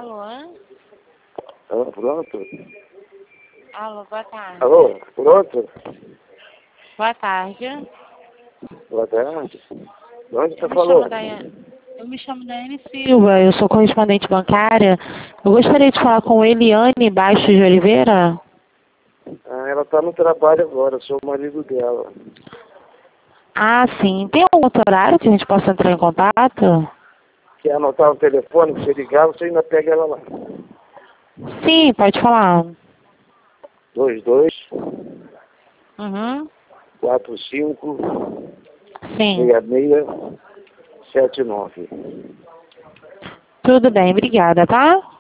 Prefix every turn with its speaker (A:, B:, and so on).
A: Alô?
B: Alô, pronto?
A: Alô, boa tarde.
B: Alô, pronto?
A: Boa tarde.
B: Boa tarde. De onde você
A: Eu me
B: falou?
A: chamo Daiane. Eu me chamo Daiane Silva, eu sou correspondente bancária. Eu gostaria de falar com Eliane Baixo de Oliveira.
B: Ah, ela está no trabalho agora, eu sou o marido dela.
A: Ah, sim. Tem algum outro horário que a gente possa entrar em contato?
B: Quer anotar o telefone? Se você ligar, você ainda pega ela lá.
A: Sim, pode falar.
B: 22
A: Uhum.
B: 45
A: Sim.
B: 66 79.
A: Tudo bem, obrigada, tá?